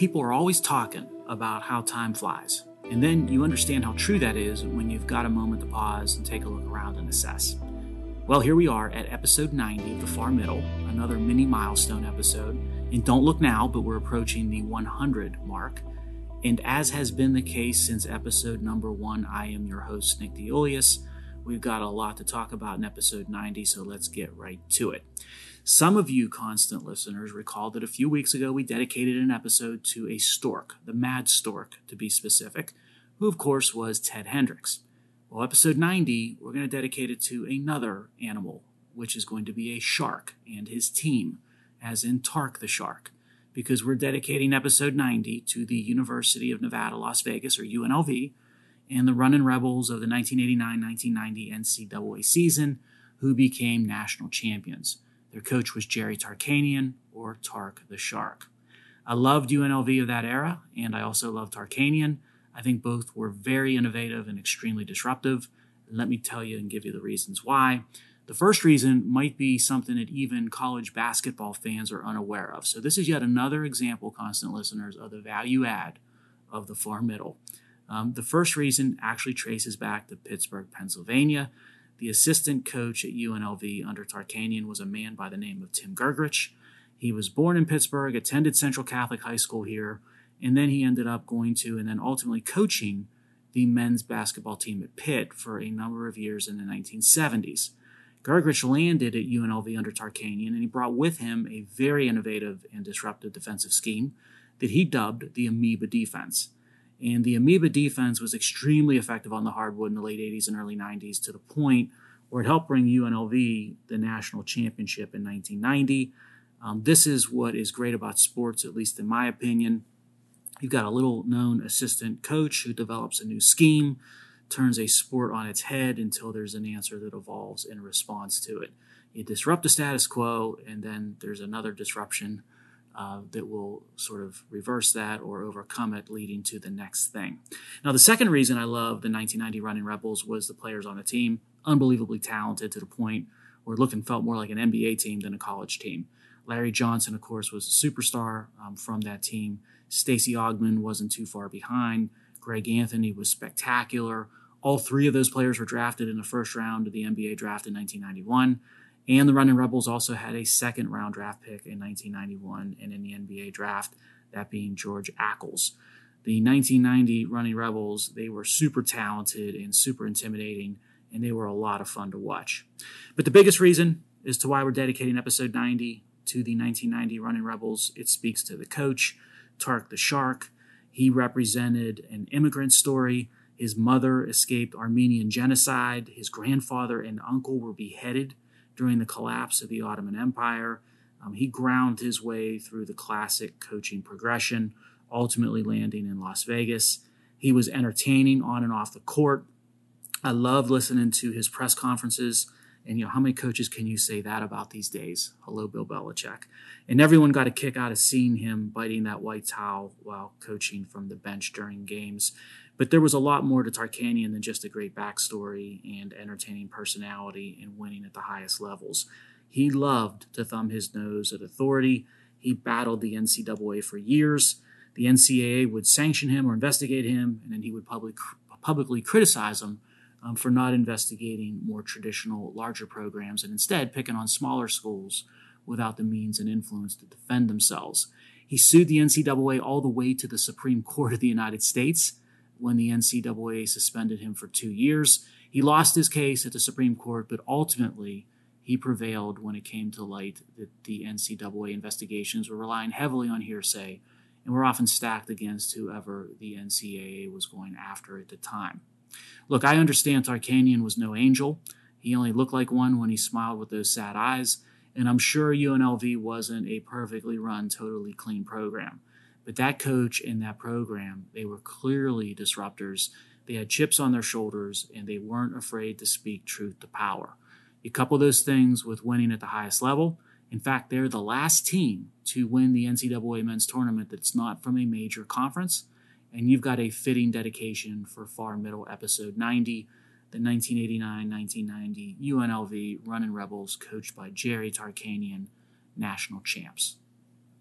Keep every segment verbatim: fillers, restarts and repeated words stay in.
People are always talking about how time flies, and then you understand how true that is when you've got a moment to pause and take a look around and assess. Well, here we are at episode ninety of The Far Middle, another mini milestone episode. And don't look now, but we're approaching the one hundred mark. And as has been the case since episode number one, I am your host, Nick DeIuliis. We've got a lot to talk about in episode ninety, so let's get right to it. Some of you constant listeners recall that a few weeks ago we dedicated an episode to a stork, the mad stork to be specific, who of course was Ted Hendricks. Well, episode ninety, we're going to dedicate it to another animal, which is going to be a shark and his team, as in Tark the shark, because we're dedicating episode ninety to the University of Nevada, Las Vegas, or U N L V, and the Runnin' Rebels of the nineteen eighty-nine nineteen ninety N C double A season, who became national champions. Their coach was Jerry Tarkanian, or Tark the Shark. I loved U N L V of that era, and I also loved Tarkanian. I think both were very innovative and extremely disruptive. Let me tell you and give you the reasons why. The first reason might be something that even college basketball fans are unaware of. So this is yet another example, constant listeners, of the value add of the Far Middle. Um, the first reason actually traces back to Pittsburgh, Pennsylvania. The assistant coach at U N L V under Tarkanian was a man by the name of Tim Gergerich. He was born in Pittsburgh, attended Central Catholic High School here, and then he ended up going to and then ultimately coaching the men's basketball team at Pitt for a number of years in the nineteen seventies. Gergerich landed at U N L V under Tarkanian, and he brought with him a very innovative and disruptive defensive scheme that he dubbed the Amoeba defense. And the Amoeba defense was extremely effective on the hardwood in the late eighties and early nineties, to the point where it helped bring U N L V the national championship in nineteen ninety. Um, this is what is great about sports, at least in my opinion. You've got a little-known assistant coach who develops a new scheme, turns a sport on its head until there's an answer that evolves in response to it. You disrupt the status quo, and then there's another disruption uh, that will sort of reverse that or overcome it, leading to the next thing. Now, the second reason I love the nineteen ninety Runnin' Rebels was the players on the team, unbelievably talented to the point where it looked and felt more like an N B A team than a college team. Larry Johnson, of course, was a superstar um, from that team. Stacey Augmon wasn't too far behind. Greg Anthony was spectacular. All three of those players were drafted in the first round of the N B A draft in nineteen ninety-one. And the Runnin' Rebels also had a second round draft pick in nineteen ninety-one and in the N B A draft, that being George Ackles. The nineteen ninety Runnin' Rebels, they were super talented and super intimidating, and they were a lot of fun to watch. But the biggest reason as to why we're dedicating episode ninety to the nineteen ninety Runnin' Rebels, it speaks to the coach, Tark the Shark. He represented an immigrant story. His mother escaped Armenian genocide. His grandfather and uncle were beheaded during the collapse of the Ottoman Empire. Um, he ground his way through the classic coaching progression, ultimately landing in Las Vegas. He was entertaining on and off the court. I love listening to his press conferences. And, you know, how many coaches can you say that about these days? Hello, Bill Belichick. And everyone got a kick out of seeing him biting that white towel while coaching from the bench during games. But there was a lot more to Tarkanian than just a great backstory and entertaining personality and winning at the highest levels. He loved to thumb his nose at authority. He battled the N C double A for years. The N C double A would sanction him or investigate him, and then he would public, publicly criticize him Um, for not investigating more traditional, larger programs and instead picking on smaller schools without the means and influence to defend themselves. He sued the N C double A all the way to the Supreme Court of the United States when the N C double A suspended him for two years. He lost his case at the Supreme Court, but ultimately he prevailed when it came to light that the N C double A investigations were relying heavily on hearsay and were often stacked against whoever the N C double A was going after at the time. Look, I understand Tarkanian was no angel. He only looked like one when he smiled with those sad eyes, and I'm sure U N L V wasn't a perfectly run, totally clean program. But that coach and that program, they were clearly disruptors. They had chips on their shoulders, and they weren't afraid to speak truth to power. You couple those things with winning at the highest level. In fact, they're the last team to win the N C double A men's tournament that's not from a major conference. And you've got a fitting dedication for Far Middle episode ninety, the nineteen eighty-nine nineteen ninety U N L V Runnin' Rebels, coached by Jerry Tarkanian, national champs.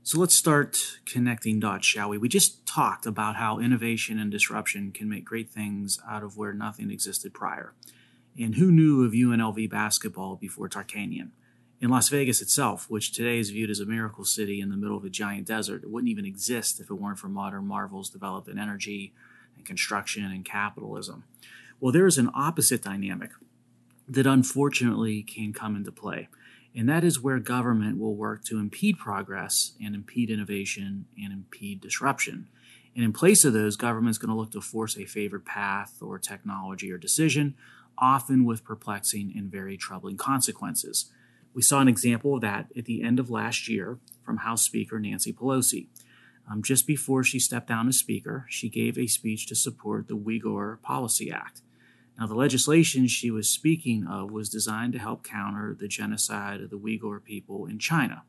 So let's start connecting dots, shall we? We just talked about how innovation and disruption can make great things out of where nothing existed prior. And who knew of U N L V basketball before Tarkanian? In Las Vegas itself, which today is viewed as a miracle city in the middle of a giant desert, it wouldn't even exist if it weren't for modern marvels developed in energy and construction and capitalism. Well, there is an opposite dynamic that unfortunately can come into play. And that is where government will work to impede progress and impede innovation and impede disruption. And in place of those, government's going to look to force a favored path or technology or decision, often with perplexing and very troubling consequences. We saw an example of that at the end of last year from House Speaker Nancy Pelosi. Um, just before she stepped down as Speaker, she gave a speech to support the Uyghur Policy Act. Now, the legislation she was speaking of was designed to help counter the genocide of the Uyghur people in China.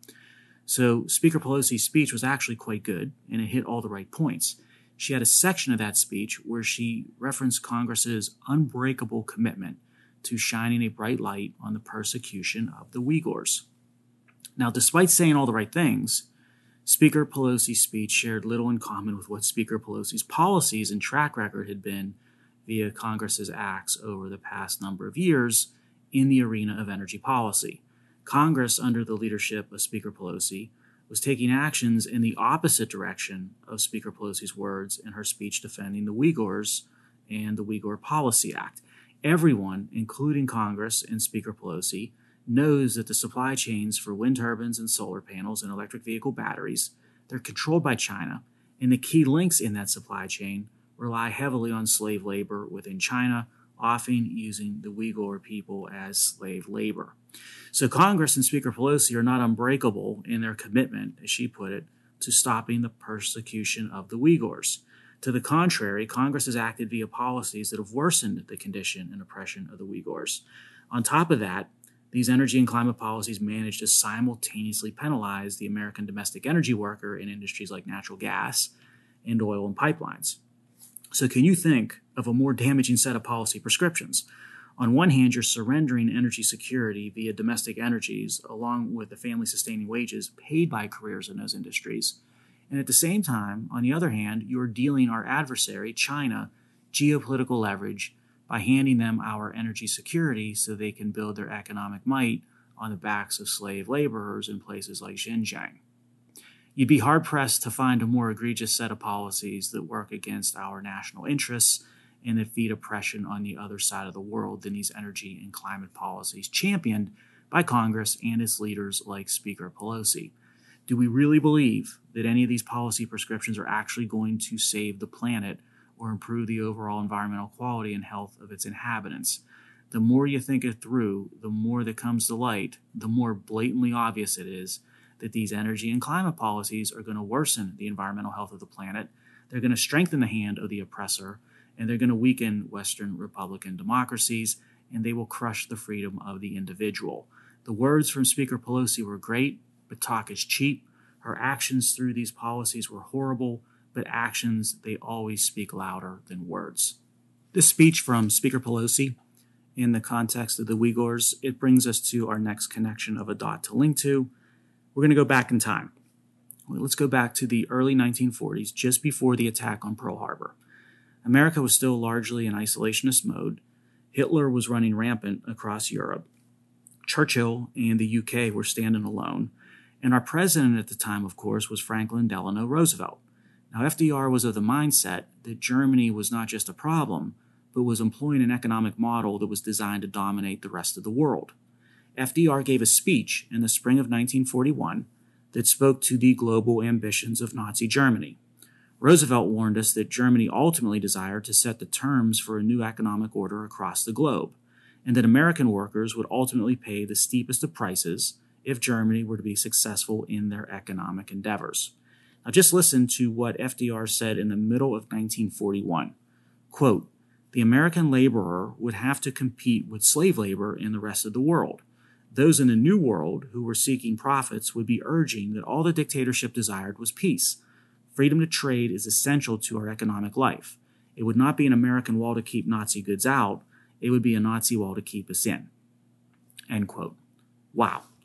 So Speaker Pelosi's speech was actually quite good, and it hit all the right points. She had a section of that speech where she referenced Congress's unbreakable commitment to shining a bright light on the persecution of the Uyghurs. Now, despite saying all the right things, Speaker Pelosi's speech shared little in common with what Speaker Pelosi's policies and track record had been via Congress's acts over the past number of years in the arena of energy policy. Congress, under the leadership of Speaker Pelosi, was taking actions in the opposite direction of Speaker Pelosi's words in her speech defending the Uyghurs and the Uyghur Policy Act. Everyone, including Congress and Speaker Pelosi, knows that the supply chains for wind turbines and solar panels and electric vehicle batteries, they're controlled by China, and the key links in that supply chain rely heavily on slave labor within China, often using the Uyghur people as slave labor. So Congress and Speaker Pelosi are not unbreakable in their commitment, as she put it, to stopping the persecution of the Uyghurs. To the contrary, Congress has acted via policies that have worsened the condition and oppression of the Uyghurs. On top of that, these energy and climate policies manage to simultaneously penalize the American domestic energy worker in industries like natural gas and oil and pipelines. So can you think of a more damaging set of policy prescriptions? On one hand, you're surrendering energy security via domestic energies, along with the family-sustaining wages paid by careers in those industries. And at the same time, on the other hand, you're dealing our adversary, China, geopolitical leverage by handing them our energy security so they can build their economic might on the backs of slave laborers in places like Xinjiang. You'd be hard-pressed to find a more egregious set of policies that work against our national interests and that feed oppression on the other side of the world than these energy and climate policies championed by Congress and its leaders like Speaker Pelosi. Do we really believe that any of these policy prescriptions are actually going to save the planet or improve the overall environmental quality and health of its inhabitants? The more you think it through, the more that comes to light, the more blatantly obvious it is that these energy and climate policies are going to worsen the environmental health of the planet. They're going to strengthen the hand of the oppressor, and they're going to weaken Western Republican democracies, and they will crush the freedom of the individual. The words from Speaker Pelosi were great, but talk is cheap. Her actions through these policies were horrible, but actions, they always speak louder than words. This speech from Speaker Pelosi, in the context of the Uyghurs, it brings us to our next connection of a dot to link to. We're going to go back in time. Let's go back to the early nineteen forties, just before the attack on Pearl Harbor. America was still largely in isolationist mode. Hitler was running rampant across Europe. Churchill and the U K were standing alone. And our president at the time, of course, was Franklin Delano Roosevelt. Now, F D R was of the mindset that Germany was not just a problem, but was employing an economic model that was designed to dominate the rest of the world. F D R gave a speech in the spring of nineteen forty-one that spoke to the global ambitions of Nazi Germany. Roosevelt warned us that Germany ultimately desired to set the terms for a new economic order across the globe, and that American workers would ultimately pay the steepest of prices if Germany were to be successful in their economic endeavors. Now just listen to what F D R said in the middle of nineteen forty-one. Quote, "The American laborer would have to compete with slave labor in the rest of the world. Those in the New World who were seeking profits would be urging that all the dictatorship desired was peace. Freedom to trade is essential to our economic life. It would not be an American wall to keep Nazi goods out. It would be a Nazi wall to keep us in." End quote. Wow.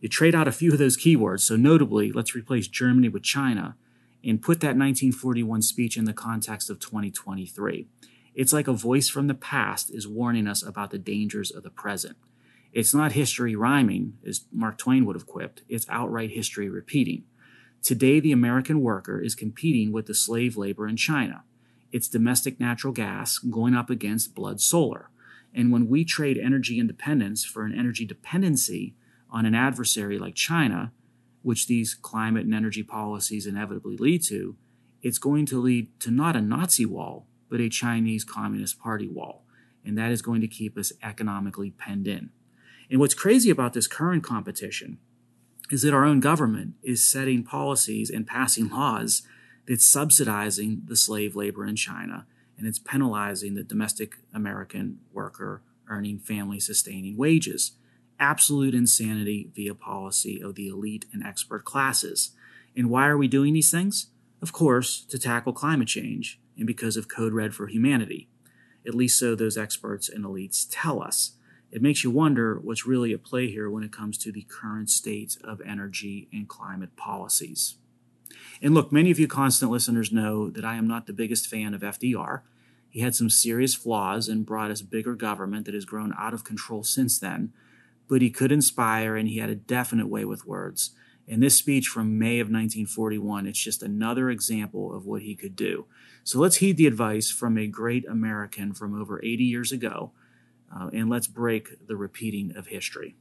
You trade out a few of those keywords, so notably, let's replace Germany with China and put that nineteen forty-one speech in the context of twenty twenty-three. It's like a voice from the past is warning us about the dangers of the present. It's not history rhyming, as Mark Twain would have quipped. It's outright history repeating. Today, the American worker is competing with the slave labor in China. It's domestic natural gas going up against blood solar. And when we trade energy independence for an energy dependency on an adversary like China, which these climate and energy policies inevitably lead to, it's going to lead to not a Nazi wall, but a Chinese Communist Party wall. And that is going to keep us economically penned in. And what's crazy about this current competition is that our own government is setting policies and passing laws that's subsidizing the slave labor in China, and it's penalizing the domestic American worker earning family-sustaining wages. Absolute insanity via policy of the elite and expert classes. And why are we doing these things? Of course, to tackle climate change and because of Code Red for Humanity. At least so those experts and elites tell us. It makes you wonder what's really at play here when it comes to the current state of energy and climate policies. And look, many of you constant listeners know that I am not the biggest fan of F D R. He had some serious flaws and brought us bigger government that has grown out of control since then. But he could inspire, and he had a definite way with words. In this speech from May of nineteen forty-one, it's just another example of what he could do. So let's heed the advice from a great American from over eighty years ago, uh, and let's break the repeating of history.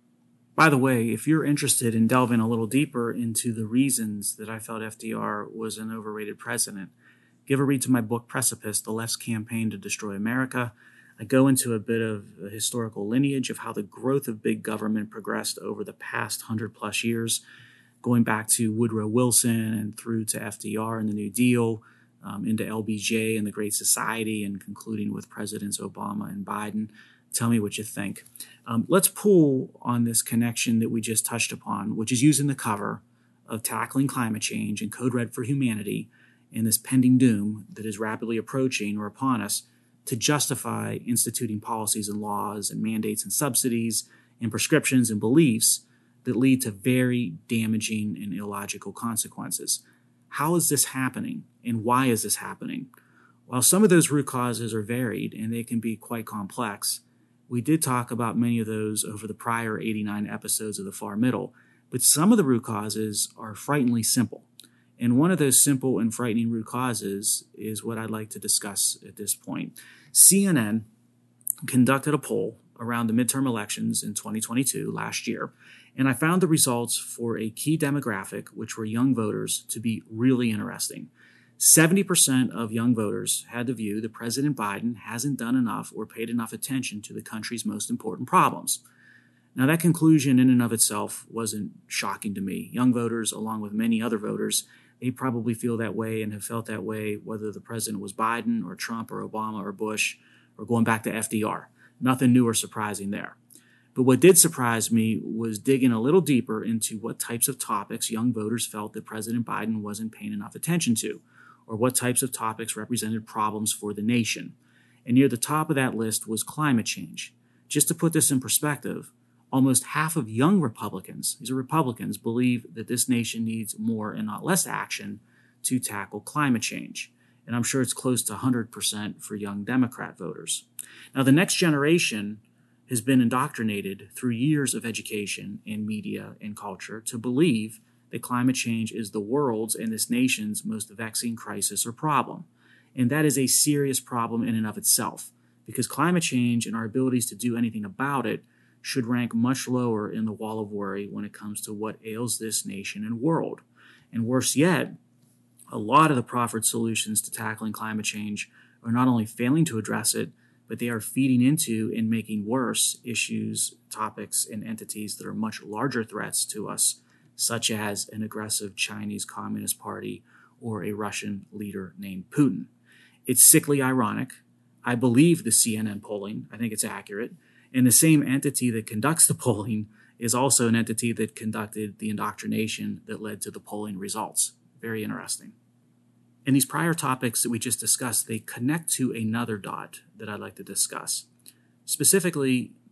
By the way, if you're interested in delving a little deeper into the reasons that I felt F D R was an overrated president, give a read to my book, Precipice, The Left's Campaign to Destroy America. I go into a bit of a historical lineage of how the growth of big government progressed over the past hundred plus years, going back to Woodrow Wilson and through to F D R and the New Deal, um, into L B J and the Great Society, and concluding with Presidents Obama and Biden. Tell me what you think. Um, let's pull on this connection that we just touched upon, which is using the cover of Tackling Climate Change and Code Red for Humanity and this pending doom that is rapidly approaching or upon us, to justify instituting policies and laws and mandates and subsidies and prescriptions and beliefs that lead to very damaging and illogical consequences. How is this happening, and why is this happening? While some of those root causes are varied and they can be quite complex, we did talk about many of those over the prior eighty-nine episodes of The Far Middle, but some of the root causes are frighteningly simple. And one of those simple and frightening root causes is what I'd like to discuss at this point. C N N conducted a poll around the midterm elections in twenty twenty-two, last year, and I found the results for a key demographic, which were young voters, to be really interesting. seventy percent of young voters had the view that President Biden hasn't done enough or paid enough attention to the country's most important problems. Now, that conclusion in and of itself wasn't shocking to me. Young voters, along with many other voters, they probably feel that way and have felt that way, whether the president was Biden or Trump or Obama or Bush or going back to F D R. Nothing new or surprising there. But what did surprise me was digging a little deeper into what types of topics young voters felt that President Biden wasn't paying enough attention to, or what types of topics represented problems for the nation. And near the top of that list was climate change. Just to put this in perspective, almost half of young Republicans, these are Republicans, believe that this nation needs more and not less action to tackle climate change. And I'm sure it's close to one hundred percent for young Democrat voters. Now, the next generation has been indoctrinated through years of education in media and culture to believe that climate change is the world's and this nation's most vexing crisis or problem. And that is a serious problem in and of itself, because climate change and our abilities to do anything about it should rank much lower in the wall of worry when it comes to what ails this nation and world. And worse yet, a lot of the proffered solutions to tackling climate change are not only failing to address it, but they are feeding into and making worse issues, topics, and entities that are much larger threats to us, such as an aggressive Chinese Communist Party or a Russian leader named Putin. It's sickly ironic. I believe the C N N polling. I think it's accurate. And the same entity that conducts the polling is also an entity that conducted the indoctrination that led to the polling results. Very interesting. And these prior topics that we just discussed, they connect to another dot that I'd like to discuss. Specifically,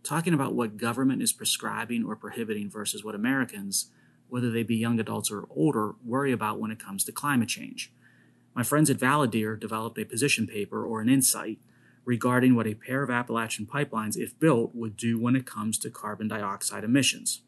talking about what government is prescribing or prohibiting versus what Americans, whether they be young adults or older, worry about when it comes to climate change. My friends at Validere developed a position paper or an insight regarding what a pair of Appalachian pipelines, if built, would do when it comes to carbon dioxide emissions.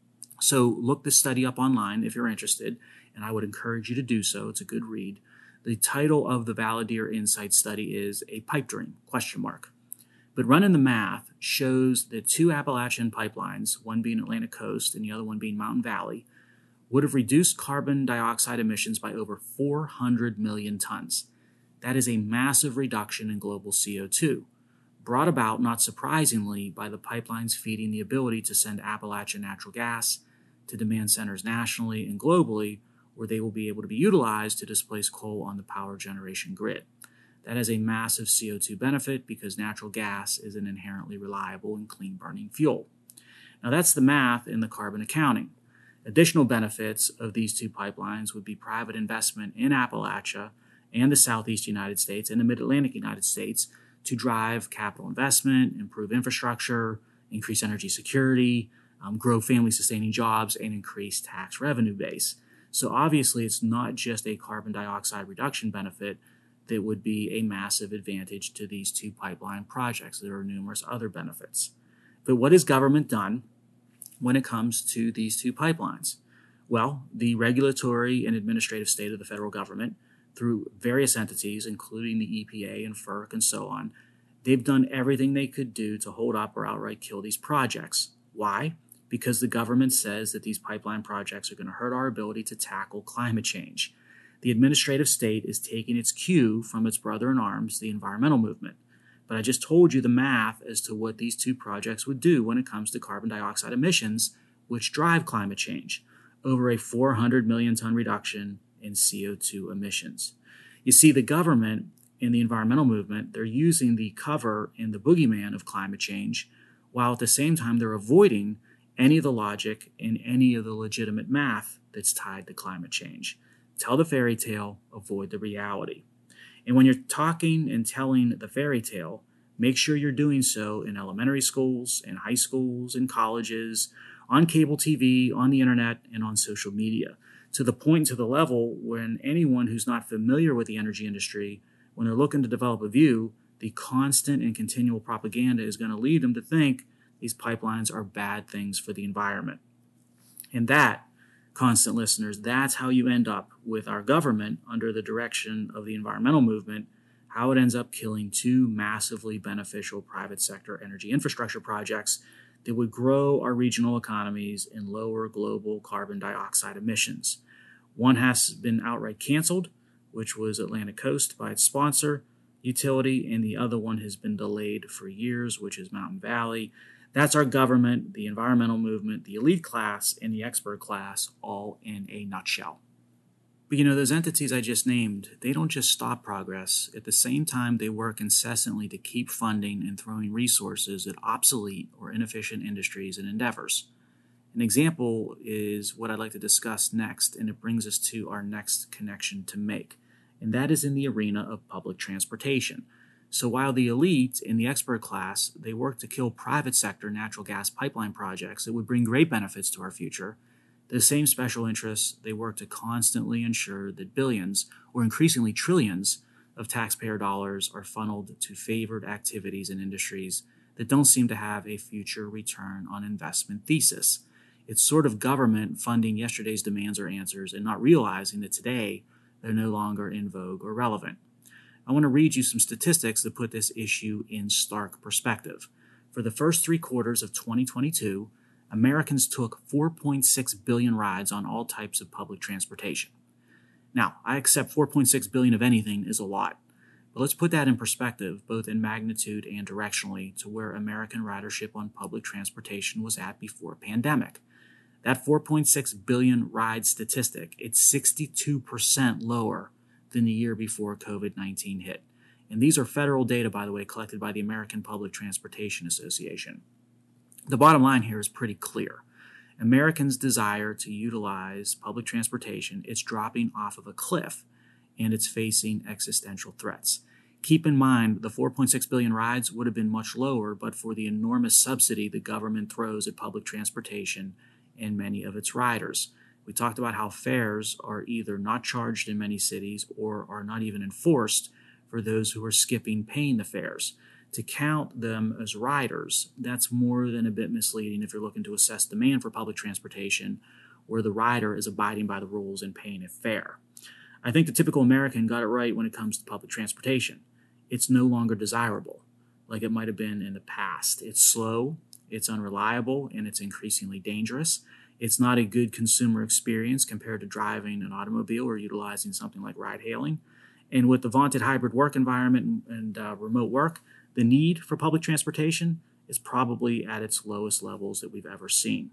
So look this study up online if you're interested, and I would encourage you to do so. It's a good read. The title of the Validere Insight study is A Pipe Dream, question mark. But running the math shows that two Appalachian pipelines, one being Atlantic Coast and the other one being Mountain Valley, would have reduced carbon dioxide emissions by over four hundred million tons. That is a massive reduction in global C O two, brought about, not surprisingly, by the pipelines feeding the ability to send Appalachian natural gas to demand centers nationally and globally, where they will be able to be utilized to displace coal on the power generation grid. That has a massive C O two benefit because natural gas is an inherently reliable and clean-burning fuel. Now that's the math in the carbon accounting. Additional benefits of these two pipelines would be private investment in Appalachia and the Southeast United States and the Mid-Atlantic United States to drive capital investment, improve infrastructure, increase energy security, um, grow family-sustaining jobs, and increase tax revenue base. So obviously it's not just a carbon dioxide reduction benefit that would be a massive advantage to these two pipeline projects. There are numerous other benefits. But what has government done when it comes to these two pipelines? Well, the regulatory and administrative state of the federal government, through various entities, including the E P A and FERC and so on, they've done everything they could do to hold up or outright kill these projects. Why? Because the government says that these pipeline projects are going to hurt our ability to tackle climate change. The administrative state is taking its cue from its brother in arms, the environmental movement. But I just told you the math as to what these two projects would do when it comes to carbon dioxide emissions, which drive climate change, over a four hundred million ton reduction in C O two emissions. You see, the government and the environmental movement, they're using the cover and the boogeyman of climate change, while at the same time they're avoiding any of the logic and any of the legitimate math that's tied to climate change. Tell the fairy tale, avoid the reality. And when you're talking and telling the fairy tale, make sure you're doing so in elementary schools, in high schools, in colleges, on cable T V, on the internet, and on social media, to the point, to the level when anyone who's not familiar with the energy industry, when they're looking to develop a view, the constant and continual propaganda is going to lead them to think these pipelines are bad things for the environment. And that, constant listeners, that's how you end up with our government under the direction of the environmental movement, how it ends up killing two massively beneficial private sector energy infrastructure projects that would grow our regional economies and lower global carbon dioxide emissions. One has been outright canceled, which was Atlantic Coast by its sponsor, utility, and the other one has been delayed for years, which is Mountain Valley. That's our government, the environmental movement, the elite class, and the expert class, all in a nutshell. But you know, those entities I just named, they don't just stop progress. At the same time, they work incessantly to keep funding and throwing resources at obsolete or inefficient industries and endeavors. An example is what I'd like to discuss next, and it brings us to our next connection to make, and that is in the arena of public transportation. So while the elite and the expert class, they work to kill private sector natural gas pipeline projects that would bring great benefits to our future, the same special interests, they work to constantly ensure that billions, or increasingly trillions, of taxpayer dollars are funneled to favored activities and industries that don't seem to have a future return on investment thesis. It's sort of government funding yesterday's demands or answers and not realizing that today they're no longer in vogue or relevant. I want to read you some statistics that put this issue in stark perspective. For the first three quarters of twenty twenty-two, Americans took four point six billion rides on all types of public transportation. Now, I accept four point six billion of anything is a lot, but let's put that in perspective, both in magnitude and directionally, to where American ridership on public transportation was at before pandemic. That four point six billion ride statistic, it's sixty-two percent lower than the year before covid nineteen hit. And these are federal data, by the way, collected by the American Public Transportation Association. The bottom line here is pretty clear. Americans' desire to utilize public transportation, it's dropping off of a cliff, and it's facing existential threats. Keep in mind, the four point six billion rides would have been much lower but for the enormous subsidy the government throws at public transportation and many of its riders. We talked about how fares are either not charged in many cities or are not even enforced for those who are skipping paying the fares. To count them as riders, that's more than a bit misleading if you're looking to assess demand for public transportation where the rider is abiding by the rules and paying a fare. I think the typical American got it right when it comes to public transportation. It's no longer desirable, like it might have been in the past. It's slow, it's unreliable, and it's increasingly dangerous. It's not a good consumer experience compared to driving an automobile or utilizing something like ride-hailing. And with the vaunted hybrid work environment and, and uh, remote work, the need for public transportation is probably at its lowest levels that we've ever seen.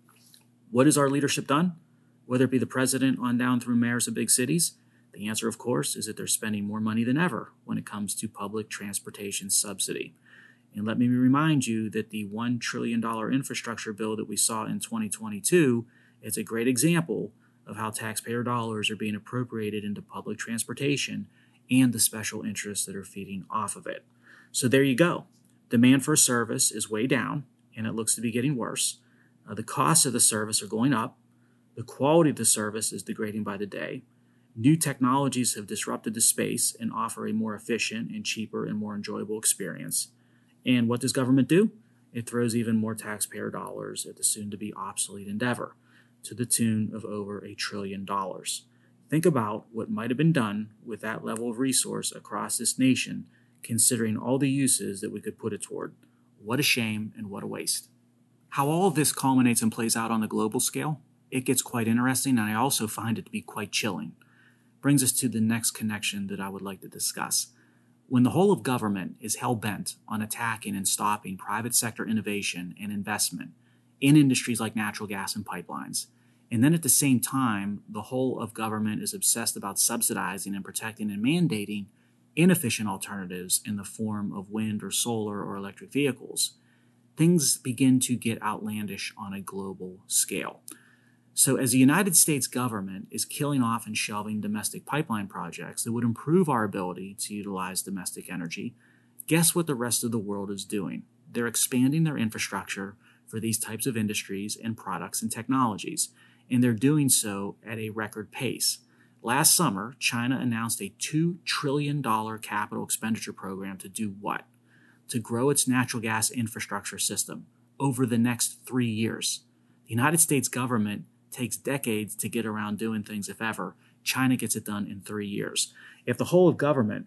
What has our leadership done? Whether it be the president on down through mayors of big cities, the answer, of course, is that they're spending more money than ever when it comes to public transportation subsidy. And let me remind you that the one trillion dollars infrastructure bill that we saw in twenty twenty-two is a great example of how taxpayer dollars are being appropriated into public transportation and the special interests that are feeding off of it. So there you go. Demand for a service is way down, and it looks to be getting worse. Uh, the costs of the service are going up. The quality of the service is degrading by the day. New technologies have disrupted the space and offer a more efficient and cheaper and more enjoyable experience. And what does government do? It throws even more taxpayer dollars at the soon-to-be obsolete endeavor, to the tune of over a trillion dollars. Think about what might have been done with that level of resource across this nation, considering all the uses that we could put it toward. What a shame and what a waste. How all of this culminates and plays out on the global scale, it gets quite interesting, and I also find it to be quite chilling. Brings us to the next connection that I would like to discuss. When the whole of government is hell-bent on attacking and stopping private sector innovation and investment in industries like natural gas and pipelines, and then at the same time, the whole of government is obsessed about subsidizing and protecting and mandating inefficient alternatives in the form of wind or solar or electric vehicles, things begin to get outlandish on a global scale. So as the United States government is killing off and shelving domestic pipeline projects that would improve our ability to utilize domestic energy, guess what the rest of the world is doing? They're expanding their infrastructure for these types of industries and products and technologies, and they're doing so at a record pace. Last summer, China announced a two trillion dollars capital expenditure program to do what? To grow its natural gas infrastructure system over the next three years. The United States government takes decades to get around doing things, if ever. China gets it done in three years. If the whole of government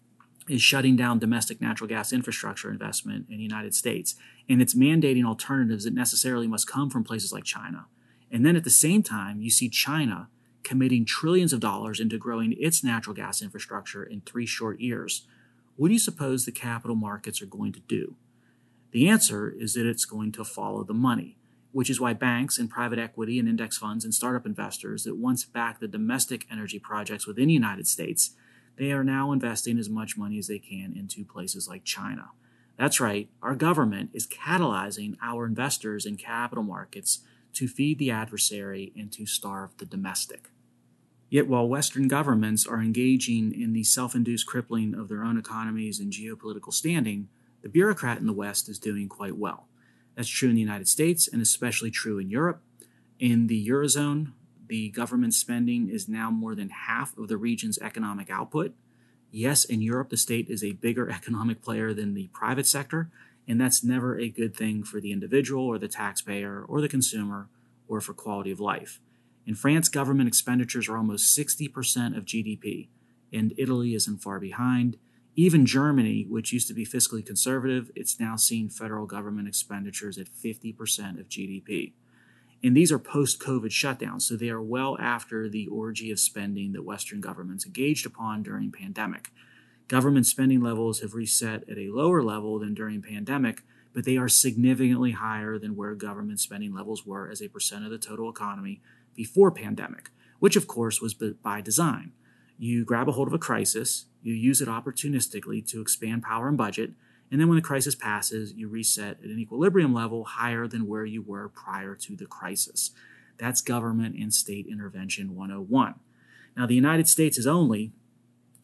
is shutting down domestic natural gas infrastructure investment in the United States, and it's mandating alternatives that necessarily must come from places like China, and then at the same time, you see China committing trillions of dollars into growing its natural gas infrastructure in three short years, what do you suppose the capital markets are going to do? The answer is that it's going to follow the money, which is why banks and private equity and index funds and startup investors that once backed the domestic energy projects within the United States, they are now investing as much money as they can into places like China. That's right, our government is catalyzing our investors in capital markets to feed the adversary and to starve the domestic. Yet while Western governments are engaging in the self-induced crippling of their own economies and geopolitical standing, the bureaucrat in the West is doing quite well. That's true in the United States and especially true in Europe. In the Eurozone, the government spending is now more than half of the region's economic output. Yes, in Europe, the state is a bigger economic player than the private sector, and that's never a good thing for the individual or the taxpayer or the consumer or for quality of life. In France, government expenditures are almost sixty percent of G D P, and Italy isn't far behind. Even Germany, which used to be fiscally conservative, it's now seeing federal government expenditures at fifty percent of G D P. And these are post-COVID shutdowns, so they are well after the orgy of spending that Western governments engaged upon during pandemic. Government spending levels have reset at a lower level than during pandemic, but they are significantly higher than where government spending levels were as a percent of the total economy before pandemic, which of course was by design. You grab a hold of a crisis, you use it opportunistically to expand power and budget, and then when the crisis passes, you reset at an equilibrium level higher than where you were prior to the crisis. That's government and state intervention one oh one. Now, the United States is only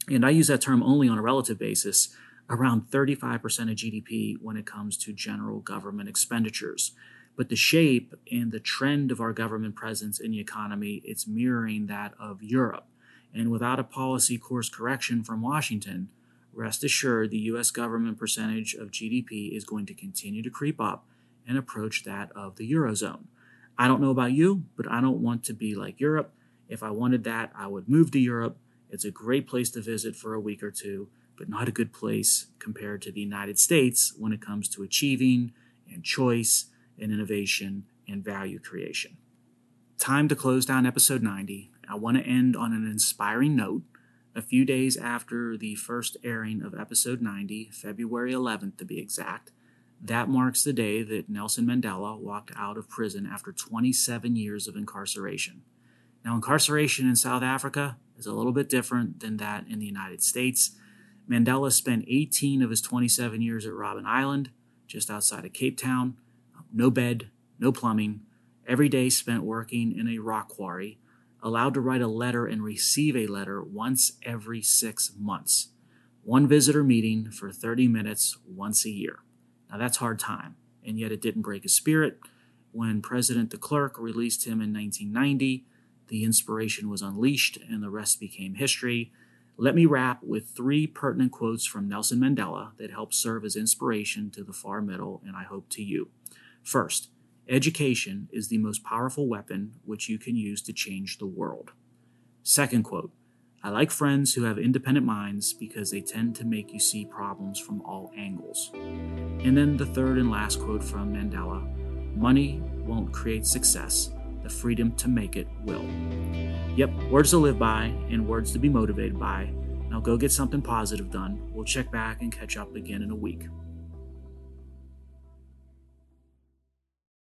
and I use that term only on a relative basis, around thirty-five percent of G D P when it comes to general government expenditures. But the shape and the trend of our government presence in the economy, it's mirroring that of Europe. And without a policy course correction from Washington, rest assured the U S government percentage of G D P is going to continue to creep up and approach that of the Eurozone. I don't know about you, but I don't want to be like Europe. If I wanted that, I would move to Europe. It's a great place to visit for a week or two, but not a good place compared to the United States when it comes to achieving and choice and innovation and value creation. Time to close down episode ninety. I want to end on an inspiring note. A few days after the first airing of episode ninety, February eleventh to be exact, that marks the day that Nelson Mandela walked out of prison after twenty-seven years of incarceration. Now, incarceration in South Africa is a little bit different than that in the United States. Mandela spent eighteen of his twenty-seven years at Robben Island, just outside of Cape Town. No bed, no plumbing, every day spent working in a rock quarry, allowed to write a letter and receive a letter once every six months. One visitor meeting for thirty minutes once a year. Now that's hard time, and yet it didn't break his spirit. When President de Klerk released him in nineteen ninety, the inspiration was unleashed and the rest became history. Let me wrap with three pertinent quotes from Nelson Mandela that help serve as inspiration to the far middle, and I hope to you. First, education is the most powerful weapon which you can use to change the world. Second quote, I like friends who have independent minds because they tend to make you see problems from all angles. And then the third and last quote from Mandela, money won't create success, the freedom to make it will. Yep, words to live by and words to be motivated by. Now go get something positive done. We'll check back and catch up again in a week.